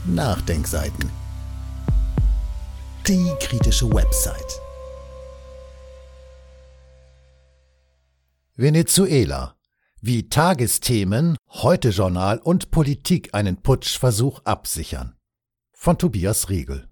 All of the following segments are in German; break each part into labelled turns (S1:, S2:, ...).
S1: Nachdenkseiten. Die kritische Website. Venezuela. Wie Tagesthemen, Heute-Journal und Politik einen Putschversuch absichern. Von Tobias Riegel.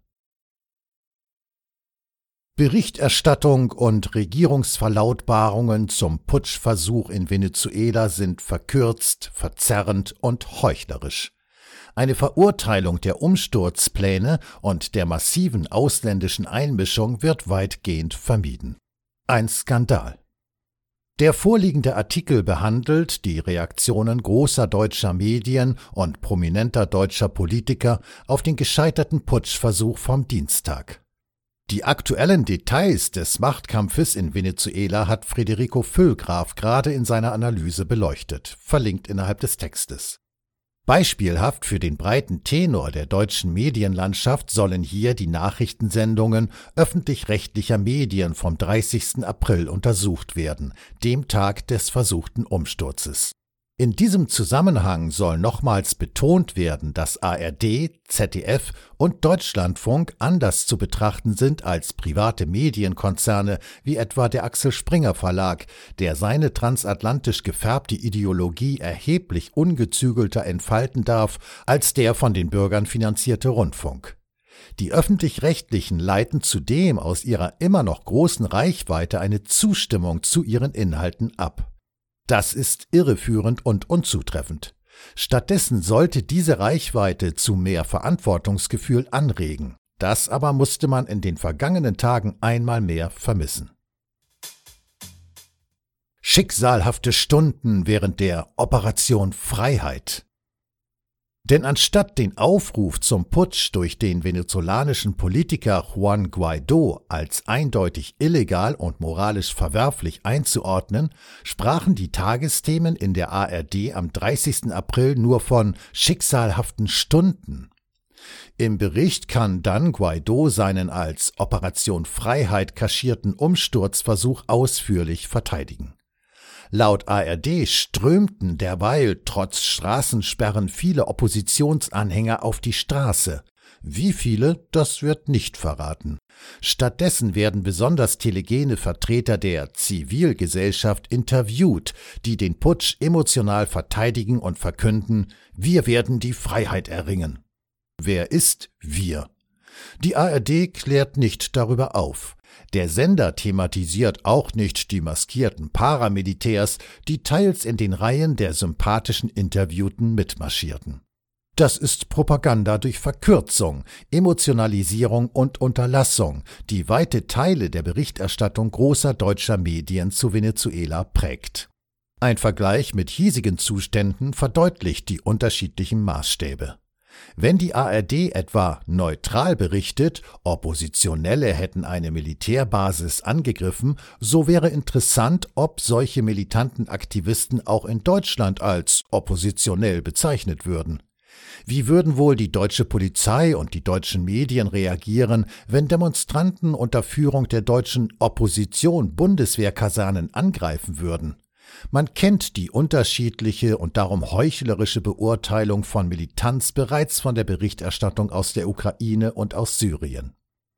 S1: Berichterstattung und Regierungsverlautbarungen zum Putschversuch in Venezuela sind verkürzt, verzerrend und heuchlerisch. Eine Verurteilung der Umsturzpläne und der massiven ausländischen Einmischung wird weitgehend vermieden. Ein Skandal. Der vorliegende Artikel behandelt die Reaktionen großer deutscher Medien und prominenter deutscher Politiker auf den gescheiterten Putschversuch vom Dienstag. Die aktuellen Details des Machtkampfes in Venezuela hat Federico Füllgraf gerade in seiner Analyse beleuchtet, verlinkt innerhalb des Textes. Beispielhaft für den breiten Tenor der deutschen Medienlandschaft sollen hier die Nachrichtensendungen öffentlich-rechtlicher Medien vom 30. April untersucht werden, dem Tag des versuchten Umsturzes. In diesem Zusammenhang soll nochmals betont werden, dass ARD, ZDF und Deutschlandfunk anders zu betrachten sind als private Medienkonzerne wie etwa der Axel Springer Verlag, der seine transatlantisch gefärbte Ideologie erheblich ungezügelter entfalten darf als der von den Bürgern finanzierte Rundfunk. Die Öffentlich-Rechtlichen leiten zudem aus ihrer immer noch großen Reichweite eine Zustimmung zu ihren Inhalten ab. Das ist irreführend und unzutreffend. Stattdessen sollte diese Reichweite zu mehr Verantwortungsgefühl anregen. Das aber musste man in den vergangenen Tagen einmal mehr vermissen. Schicksalhafte Stunden während der Operation Freiheit. Denn anstatt den Aufruf zum Putsch durch den venezolanischen Politiker Juan Guaidó als eindeutig illegal und moralisch verwerflich einzuordnen, sprachen die Tagesthemen in der ARD am 30. April nur von schicksalhaften Stunden. Im Bericht kann dann Guaidó seinen als Operation Freiheit kaschierten Umsturzversuch ausführlich verteidigen. Laut ARD strömten derweil trotz Straßensperren viele Oppositionsanhänger auf die Straße. Wie viele, das wird nicht verraten. Stattdessen werden besonders telegene Vertreter der Zivilgesellschaft interviewt, die den Putsch emotional verteidigen und verkünden: Wir werden die Freiheit erringen. Wer ist wir? Die ARD klärt nicht darüber auf. Der Sender thematisiert auch nicht die maskierten Paramilitärs, die teils in den Reihen der sympathischen Interviewten mitmarschierten. Das ist Propaganda durch Verkürzung, Emotionalisierung und Unterlassung, die weite Teile der Berichterstattung großer deutscher Medien zu Venezuela prägt. Ein Vergleich mit hiesigen Zuständen verdeutlicht die unterschiedlichen Maßstäbe. Wenn die ARD etwa neutral berichtet, Oppositionelle hätten eine Militärbasis angegriffen, so wäre interessant, ob solche militanten Aktivisten auch in Deutschland als oppositionell bezeichnet würden. Wie würden wohl die deutsche Polizei und die deutschen Medien reagieren, wenn Demonstranten unter Führung der deutschen Opposition Bundeswehrkasernen angreifen würden? Man kennt die unterschiedliche und darum heuchlerische Beurteilung von Militanz bereits von der Berichterstattung aus der Ukraine und aus Syrien.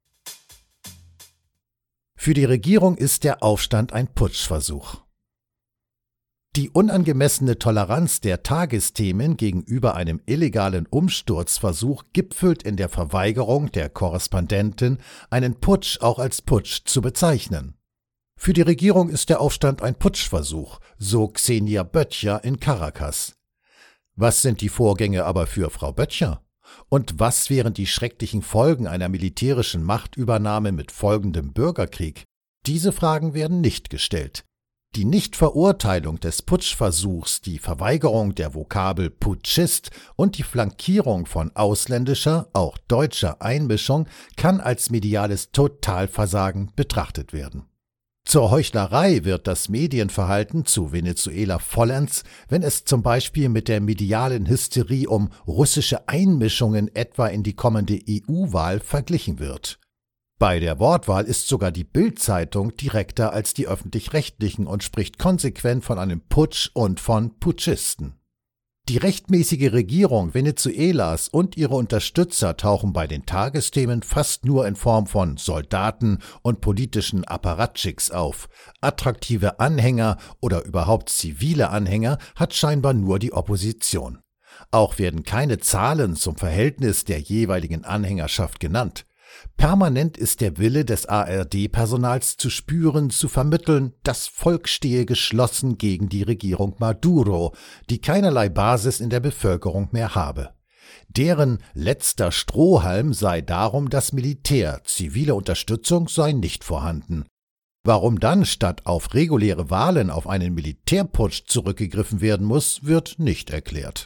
S1: Für die Regierung ist der Aufstand ein Putschversuch. Die unangemessene Toleranz der Tagesthemen gegenüber einem illegalen Umsturzversuch gipfelt in der Verweigerung der Korrespondenten, einen Putsch auch als Putsch zu bezeichnen. Für die Regierung ist der Aufstand ein Putschversuch, so Xenia Böttcher in Caracas. Was sind die Vorgänge aber für Frau Böttcher? Und was wären die schrecklichen Folgen einer militärischen Machtübernahme mit folgendem Bürgerkrieg? Diese Fragen werden nicht gestellt. Die Nichtverurteilung des Putschversuchs, die Verweigerung der Vokabel Putschist und die Flankierung von ausländischer, auch deutscher Einmischung kann als mediales Totalversagen betrachtet werden. Zur Heuchlerei wird das Medienverhalten zu Venezuela vollends, wenn es zum Beispiel mit der medialen Hysterie um russische Einmischungen etwa in die kommende EU-Wahl verglichen wird. Bei der Wortwahl ist sogar die Bild-Zeitung direkter als die Öffentlich-Rechtlichen und spricht konsequent von einem Putsch und von Putschisten. Die rechtmäßige Regierung Venezuelas und ihre Unterstützer tauchen bei den Tagesthemen fast nur in Form von Soldaten und politischen Apparatschicks auf. Attraktive Anhänger oder überhaupt zivile Anhänger hat scheinbar nur die Opposition. Auch werden keine Zahlen zum Verhältnis der jeweiligen Anhängerschaft genannt. Permanent ist der Wille des ARD-Personals zu spüren, zu vermitteln, das Volk stehe geschlossen gegen die Regierung Maduro, die keinerlei Basis in der Bevölkerung mehr habe. Deren letzter Strohhalm sei darum das Militär, zivile Unterstützung sei nicht vorhanden. Warum dann statt auf reguläre Wahlen auf einen Militärputsch zurückgegriffen werden muss, wird nicht erklärt.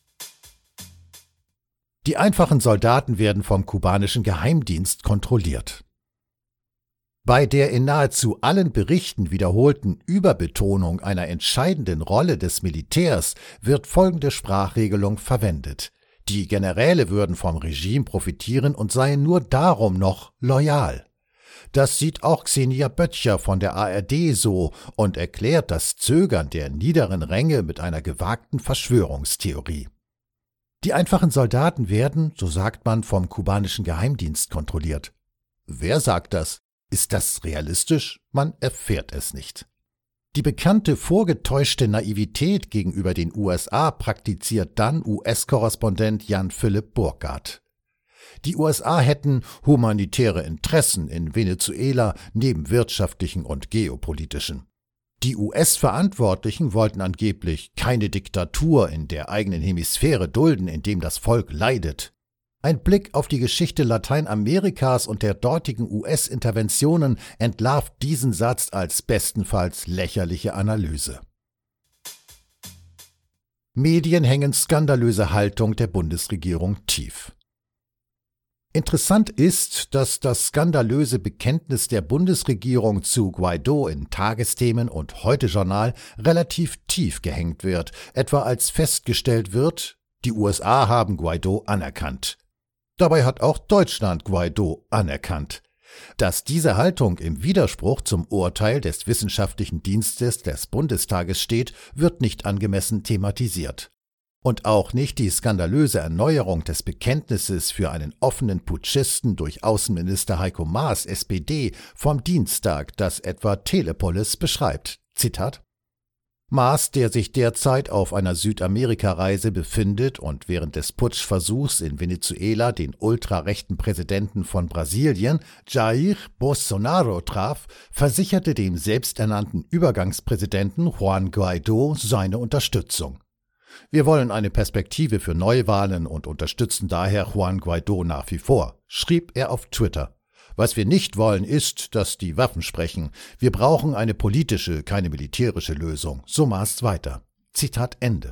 S1: Die einfachen Soldaten werden vom kubanischen Geheimdienst kontrolliert. Bei der in nahezu allen Berichten wiederholten Überbetonung einer entscheidenden Rolle des Militärs wird folgende Sprachregelung verwendet. Die Generäle würden vom Regime profitieren und seien nur darum noch loyal. Das sieht auch Xenia Böttcher von der ARD so und erklärt das Zögern der niederen Ränge mit einer gewagten Verschwörungstheorie. Die einfachen Soldaten werden, so sagt man, vom kubanischen Geheimdienst kontrolliert. Wer sagt das? Ist das realistisch? Man erfährt es nicht. Die bekannte vorgetäuschte Naivität gegenüber den USA praktiziert dann US-Korrespondent Jan-Philipp Burkhardt. Die USA hätten humanitäre Interessen in Venezuela neben wirtschaftlichen und geopolitischen. Die US-Verantwortlichen wollten angeblich keine Diktatur in der eigenen Hemisphäre dulden, in dem das Volk leidet. Ein Blick auf die Geschichte Lateinamerikas und der dortigen US-Interventionen entlarvt diesen Satz als bestenfalls lächerliche Analyse. Medien hängen skandalöse Haltung der Bundesregierung tief. Interessant ist, dass das skandalöse Bekenntnis der Bundesregierung zu Guaidó in Tagesthemen und Heute-Journal relativ tief gehängt wird, etwa als festgestellt wird, die USA haben Guaidó anerkannt. Dabei hat auch Deutschland Guaidó anerkannt. Dass diese Haltung im Widerspruch zum Urteil des Wissenschaftlichen Dienstes des Bundestages steht, wird nicht angemessen thematisiert. Und auch nicht die skandalöse Erneuerung des Bekenntnisses für einen offenen Putschisten durch Außenminister Heiko Maas, SPD, vom Dienstag, das etwa Telepolis beschreibt. Zitat: Maas, der sich derzeit auf einer Südamerika-Reise befindet und während des Putschversuchs in Venezuela den ultrarechten Präsidenten von Brasilien, Jair Bolsonaro, traf, versicherte dem selbsternannten Übergangspräsidenten Juan Guaidó seine Unterstützung. Wir wollen eine Perspektive für Neuwahlen und unterstützen daher Juan Guaidó nach wie vor, schrieb er auf Twitter. Was wir nicht wollen, ist, dass die Waffen sprechen. Wir brauchen eine politische, keine militärische Lösung. So Maas weiter. Zitat Ende.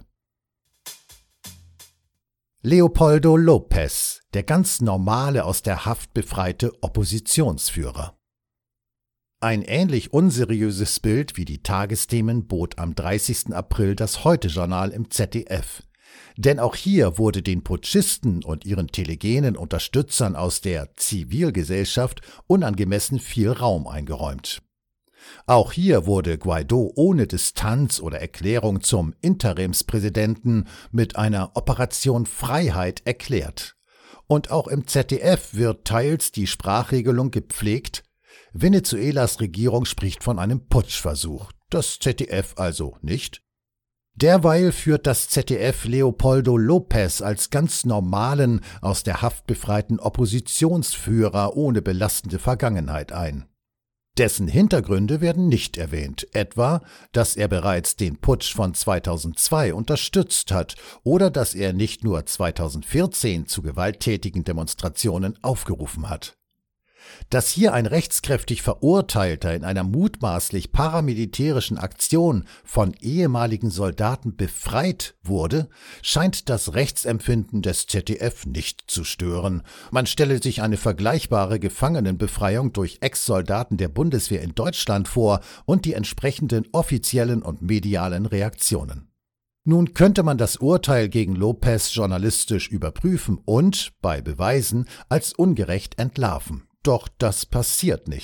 S1: Leopoldo López, der ganz normale, aus der Haft befreite Oppositionsführer. Ein ähnlich unseriöses Bild wie die Tagesthemen bot am 30. April das Heute-Journal im ZDF. Denn auch hier wurde den Putschisten und ihren telegenen Unterstützern aus der Zivilgesellschaft unangemessen viel Raum eingeräumt. Auch hier wurde Guaidó ohne Distanz oder Erklärung zum Interimspräsidenten mit einer Operation Freiheit erklärt. Und auch im ZDF wird teils die Sprachregelung gepflegt: Venezuelas Regierung spricht von einem Putschversuch, das ZDF also nicht. Derweil führt das ZDF Leopoldo López als ganz normalen, aus der Haft befreiten Oppositionsführer ohne belastende Vergangenheit ein. Dessen Hintergründe werden nicht erwähnt, etwa, dass er bereits den Putsch von 2002 unterstützt hat oder dass er nicht nur 2014 zu gewalttätigen Demonstrationen aufgerufen hat. Dass hier ein rechtskräftig Verurteilter in einer mutmaßlich paramilitärischen Aktion von ehemaligen Soldaten befreit wurde, scheint das Rechtsempfinden des ZDF nicht zu stören. Man stelle sich eine vergleichbare Gefangenenbefreiung durch Ex-Soldaten der Bundeswehr in Deutschland vor und die entsprechenden offiziellen und medialen Reaktionen. Nun könnte man das Urteil gegen López journalistisch überprüfen und, bei Beweisen, als ungerecht entlarven. Doch das passiert nicht.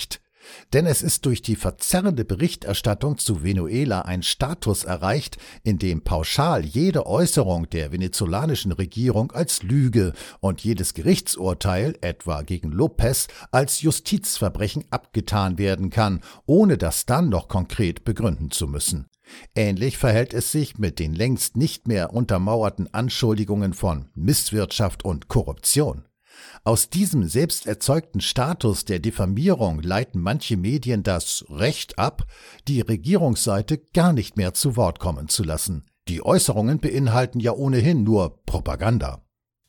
S1: Denn es ist durch die verzerrende Berichterstattung zu Venezuela ein Status erreicht, in dem pauschal jede Äußerung der venezolanischen Regierung als Lüge und jedes Gerichtsurteil, etwa gegen López, als Justizverbrechen abgetan werden kann, ohne das dann noch konkret begründen zu müssen. Ähnlich verhält es sich mit den längst nicht mehr untermauerten Anschuldigungen von Misswirtschaft und Korruption. Aus diesem selbst erzeugten Status der Diffamierung leiten manche Medien das Recht ab, die Regierungsseite gar nicht mehr zu Wort kommen zu lassen. Die Äußerungen beinhalten ja ohnehin nur Propaganda.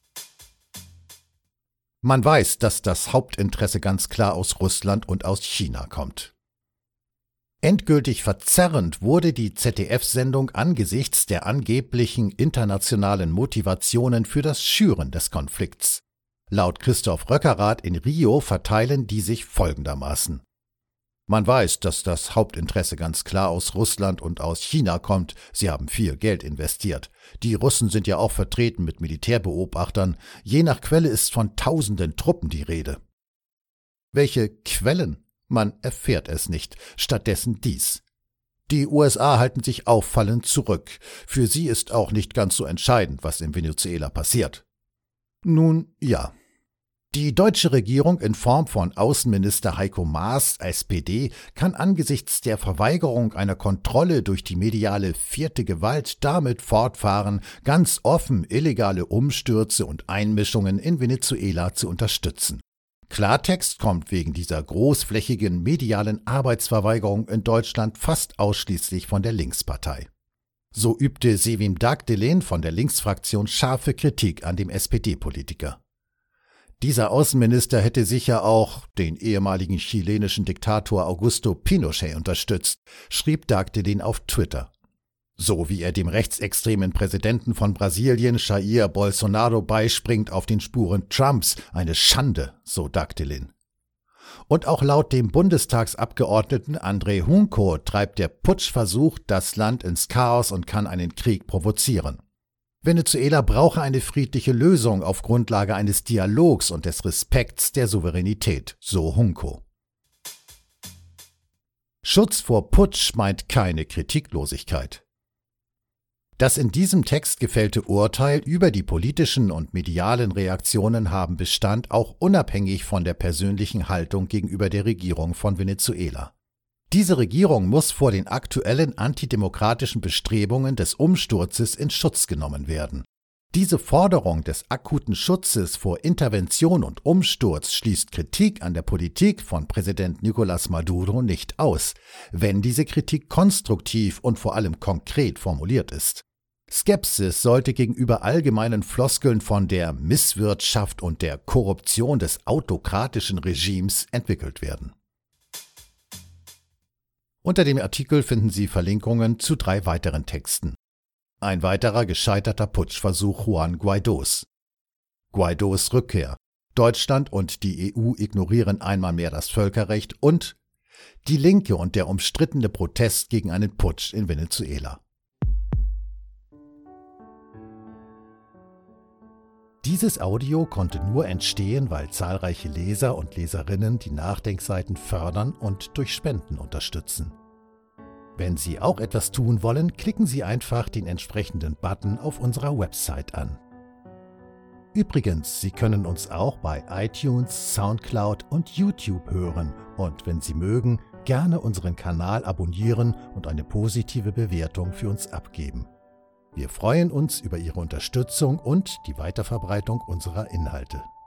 S1: Man weiß, dass das Hauptinteresse ganz klar aus Russland und aus China kommt. Endgültig verzerrend wurde die ZDF-Sendung angesichts der angeblichen internationalen Motivationen für das Schüren des Konflikts. Laut Christoph Röckerath in Rio verteilen die sich folgendermaßen. Man weiß, dass das Hauptinteresse ganz klar aus Russland und aus China kommt. Sie haben viel Geld investiert. Die Russen sind ja auch vertreten mit Militärbeobachtern. Je nach Quelle ist von tausenden Truppen die Rede. Welche Quellen? Man erfährt es nicht. Stattdessen dies. Die USA halten sich auffallend zurück. Für sie ist auch nicht ganz so entscheidend, was in Venezuela passiert. Nun ja. Die deutsche Regierung in Form von Außenminister Heiko Maas, SPD, kann angesichts der Verweigerung einer Kontrolle durch die mediale vierte Gewalt damit fortfahren, ganz offen illegale Umstürze und Einmischungen in Venezuela zu unterstützen. Klartext kommt wegen dieser großflächigen medialen Arbeitsverweigerung in Deutschland fast ausschließlich von der Linkspartei. So übte Sevim Dagdelen von der Linksfraktion scharfe Kritik an dem SPD-Politiker. Dieser Außenminister hätte sicher auch den ehemaligen chilenischen Diktator Augusto Pinochet unterstützt, schrieb Dagdelen auf Twitter. So wie er dem rechtsextremen Präsidenten von Brasilien, Jair Bolsonaro, beispringt auf den Spuren Trumps, eine Schande, so Dagdelen. Und auch laut dem Bundestagsabgeordneten André Hunko treibt der Putschversuch das Land ins Chaos und kann einen Krieg provozieren. Venezuela brauche eine friedliche Lösung auf Grundlage eines Dialogs und des Respekts der Souveränität, so Hunko. Schutz vor Putsch meint keine Kritiklosigkeit. Das in diesem Text gefällte Urteil über die politischen und medialen Reaktionen haben Bestand, auch unabhängig von der persönlichen Haltung gegenüber der Regierung von Venezuela. Diese Regierung muss vor den aktuellen antidemokratischen Bestrebungen des Umsturzes in Schutz genommen werden. Diese Forderung des akuten Schutzes vor Intervention und Umsturz schließt Kritik an der Politik von Präsident Nicolás Maduro nicht aus, wenn diese Kritik konstruktiv und vor allem konkret formuliert ist. Skepsis sollte gegenüber allgemeinen Floskeln von der Misswirtschaft und der Korruption des autokratischen Regimes entwickelt werden. Unter dem Artikel finden Sie Verlinkungen zu 3 weiteren Texten. Ein weiterer gescheiterter Putschversuch Juan Guaidós. Guaidós Rückkehr. Deutschland und die EU ignorieren einmal mehr das Völkerrecht und die Linke und der umstrittene Protest gegen einen Putsch in Venezuela. Dieses Audio konnte nur entstehen, weil zahlreiche Leser und Leserinnen die Nachdenkseiten fördern und durch Spenden unterstützen. Wenn Sie auch etwas tun wollen, klicken Sie einfach den entsprechenden Button auf unserer Website an. Übrigens, Sie können uns auch bei iTunes, Soundcloud und YouTube hören und wenn Sie mögen, gerne unseren Kanal abonnieren und eine positive Bewertung für uns abgeben. Wir freuen uns über Ihre Unterstützung und die Weiterverbreitung unserer Inhalte.